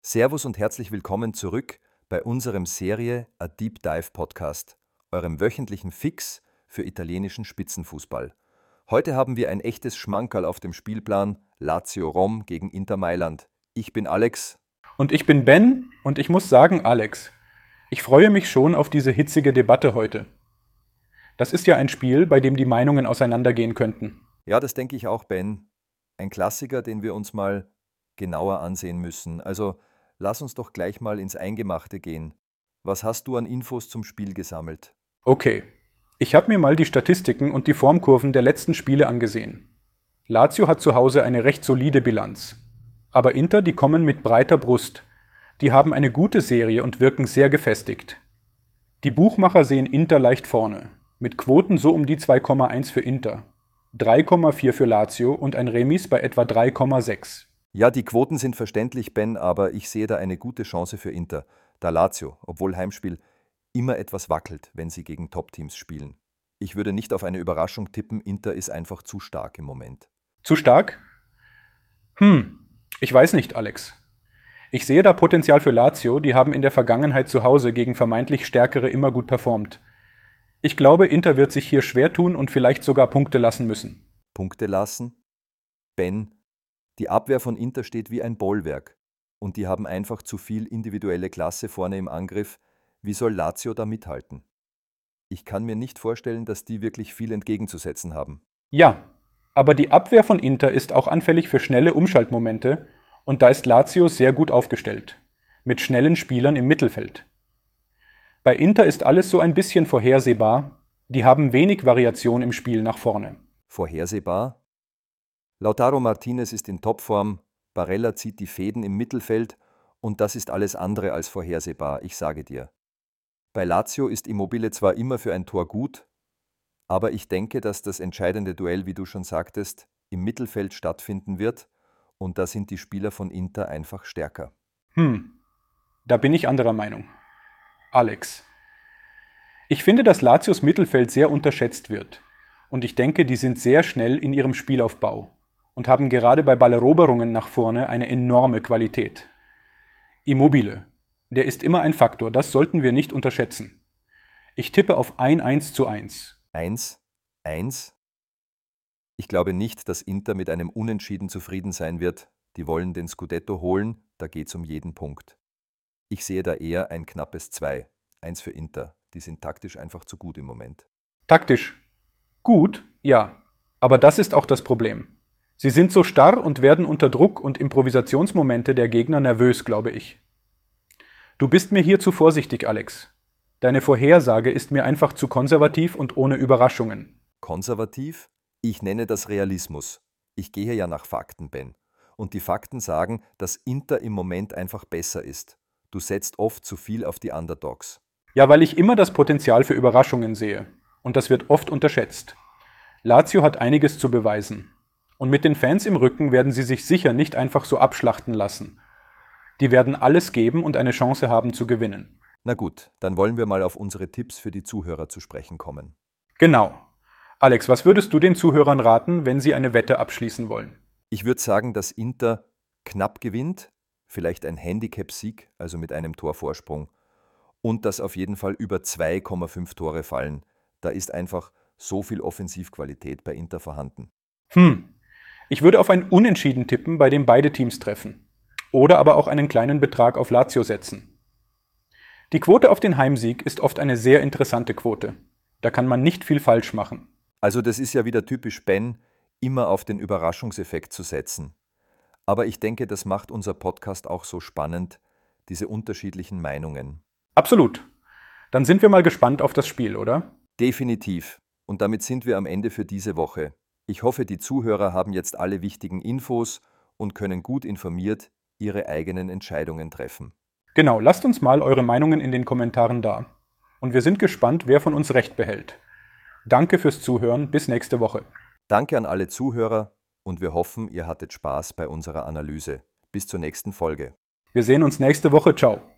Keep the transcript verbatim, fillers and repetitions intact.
Servus und herzlich willkommen zurück bei unserem Serie A Deep Dive Podcast, eurem wöchentlichen Fix für italienischen Spitzenfußball. Heute haben wir ein echtes Schmankerl auf dem Spielplan: Lazio Rom gegen Inter Mailand. Ich bin Alex. Und ich bin Ben und ich muss sagen, Alex, ich freue mich schon auf diese hitzige Debatte heute. Das ist ja ein Spiel, bei dem die Meinungen auseinandergehen könnten. Ja, das denke ich auch, Ben. Ein Klassiker, den wir uns mal genauer ansehen müssen. Also lass uns doch gleich mal ins Eingemachte gehen. Was hast du an Infos zum Spiel gesammelt? Okay, ich habe mir mal die Statistiken und die Formkurven der letzten Spiele angesehen. Lazio hat zu Hause eine recht solide Bilanz. Aber Inter, die kommen mit breiter Brust. Die haben eine gute Serie und wirken sehr gefestigt. Die Buchmacher sehen Inter leicht vorne, mit Quoten so um die zwei Komma eins für Inter, drei Komma vier für Lazio und ein Remis bei etwa drei Komma sechs. Ja, die Quoten sind verständlich, Ben, aber ich sehe da eine gute Chance für Inter, da Lazio, obwohl Heimspiel, immer etwas wackelt, wenn sie gegen Top-Teams spielen. Ich würde nicht auf eine Überraschung tippen, Inter ist einfach zu stark im Moment. Zu stark? Hm, ich weiß nicht, Alex. Ich sehe da Potenzial für Lazio, die haben in der Vergangenheit zu Hause gegen vermeintlich Stärkere immer gut performt. Ich glaube, Inter wird sich hier schwer tun und vielleicht sogar Punkte lassen müssen. Punkte lassen? Ben, die Abwehr von Inter steht wie ein Bollwerk und die haben einfach zu viel individuelle Klasse vorne im Angriff. Wie soll Lazio da mithalten? Ich kann mir nicht vorstellen, dass die wirklich viel entgegenzusetzen haben. Ja, aber die Abwehr von Inter ist auch anfällig für schnelle Umschaltmomente und da ist Lazio sehr gut aufgestellt, mit schnellen Spielern im Mittelfeld. Bei Inter ist alles so ein bisschen vorhersehbar, die haben wenig Variation im Spiel nach vorne. Vorhersehbar? Lautaro Martinez ist in Topform, Barella zieht die Fäden im Mittelfeld und das ist alles andere als vorhersehbar, ich sage dir. Bei Lazio ist Immobile zwar immer für ein Tor gut, aber ich denke, dass das entscheidende Duell, wie du schon sagtest, im Mittelfeld stattfinden wird und da sind die Spieler von Inter einfach stärker. Hm, da bin ich anderer Meinung. Alex. Ich finde, dass Lazios Mittelfeld sehr unterschätzt wird und ich denke, die sind sehr schnell in ihrem Spielaufbau und haben gerade bei Balleroberungen nach vorne eine enorme Qualität. Immobile, der ist immer ein Faktor, das sollten wir nicht unterschätzen. Ich tippe auf ein eins zu eins. Eins? Eins? Ich glaube nicht, dass Inter mit einem Unentschieden zufrieden sein wird. Die wollen den Scudetto holen, da geht's um jeden Punkt. Ich sehe da eher ein knappes Zwei. Eins für Inter. Die sind taktisch einfach zu gut im Moment. Taktisch gut, ja, aber das ist auch das Problem. Sie sind so starr und werden unter Druck und Improvisationsmomente der Gegner nervös, glaube ich. Du bist mir hier zu vorsichtig, Alex. Deine Vorhersage ist mir einfach zu konservativ und ohne Überraschungen. Konservativ? Ich nenne das Realismus. Ich gehe ja nach Fakten, Ben. Und die Fakten sagen, dass Inter im Moment einfach besser ist. Du setzt oft zu viel auf die Underdogs. Ja, weil ich immer das Potenzial für Überraschungen sehe. Und das wird oft unterschätzt. Lazio hat einiges zu beweisen. Und mit den Fans im Rücken werden sie sich sicher nicht einfach so abschlachten lassen. Die werden alles geben und eine Chance haben zu gewinnen. Na gut, dann wollen wir mal auf unsere Tipps für die Zuhörer zu sprechen kommen. Genau. Alex, was würdest du den Zuhörern raten, wenn sie eine Wette abschließen wollen? Ich würde sagen, dass Inter knapp gewinnt, vielleicht ein Handicap-Sieg, also mit einem Torvorsprung, und dass auf jeden Fall über zwei Komma fünf Tore fallen. Da ist einfach so viel Offensivqualität bei Inter vorhanden. Hm, ich würde auf ein Unentschieden tippen, bei dem beide Teams treffen. Oder aber auch einen kleinen Betrag auf Lazio setzen. Die Quote auf den Heimsieg ist oft eine sehr interessante Quote. Da kann man nicht viel falsch machen. Also das ist ja wieder typisch Ben, immer auf den Überraschungseffekt zu setzen. Aber ich denke, das macht unser Podcast auch so spannend, diese unterschiedlichen Meinungen. Absolut. Dann sind wir mal gespannt auf das Spiel, oder? Definitiv. Und damit sind wir am Ende für diese Woche. Ich hoffe, die Zuhörer haben jetzt alle wichtigen Infos und können gut informiert ihre eigenen Entscheidungen treffen. Genau, lasst uns mal eure Meinungen in den Kommentaren da. Und wir sind gespannt, wer von uns Recht behält. Danke fürs Zuhören, bis nächste Woche. Danke an alle Zuhörer und wir hoffen, ihr hattet Spaß bei unserer Analyse. Bis zur nächsten Folge. Wir sehen uns nächste Woche, ciao.